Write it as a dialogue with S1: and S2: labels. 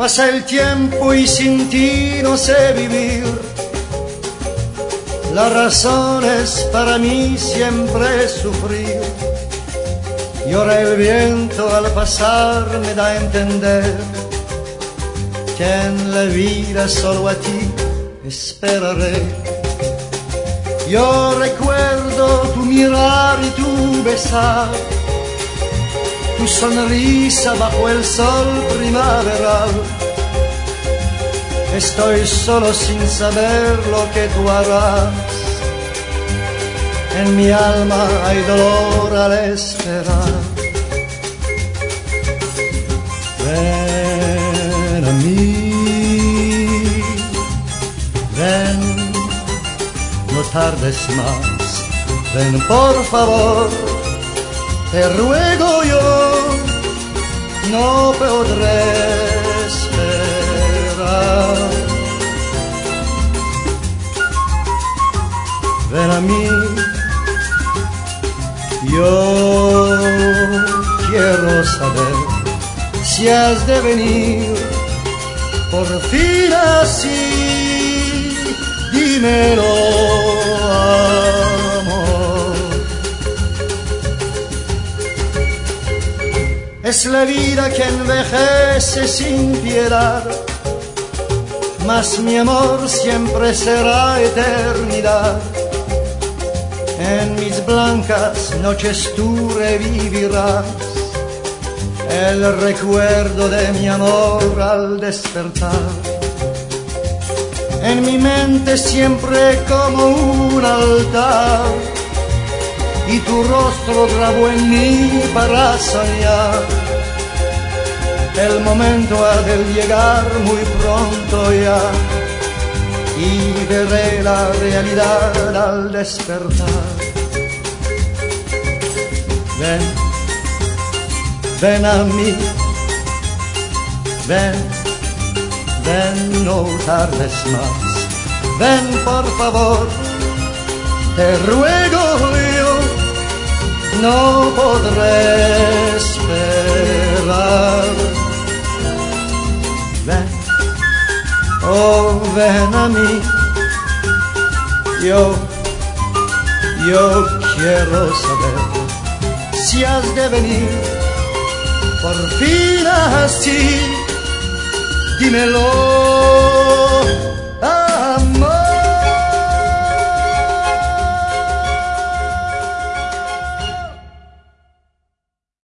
S1: Pasa el tiempo y sin ti no sé vivir. La razón es para mí siempre sufrir. Y ahora el viento al pasar me da a entender que en la vida solo a ti esperaré. Yo recuerdo tu mirar y tu besar, tu sonrisa bajo el sol primaveral. Estoy solo sin saber lo que tú harás. En mi alma hay dolor al esperar. Ven a mí, ven, no tardes más. Ven por favor, te ruego yo, no podré esperar. Ven a mí, yo quiero saber si has de venir por fin así, dímelo, amor. Es la vida que envejece sin piedad, mas mi amor siempre será eternidad. En mis blancas noches tú revivirás el recuerdo de mi amor al despertar. En mi mente siempre como un altar, y tu rostro grabó en mí para soñar. El momento ha de llegar muy pronto ya, y veré la realidad al despertar. Ven, ven a mí, ven, ven, no tardes más. Ven por favor, te ruego yo, no podré esperar. Ven, oh ven a mí, yo quiero saber si has de venir por fin así, dímelo.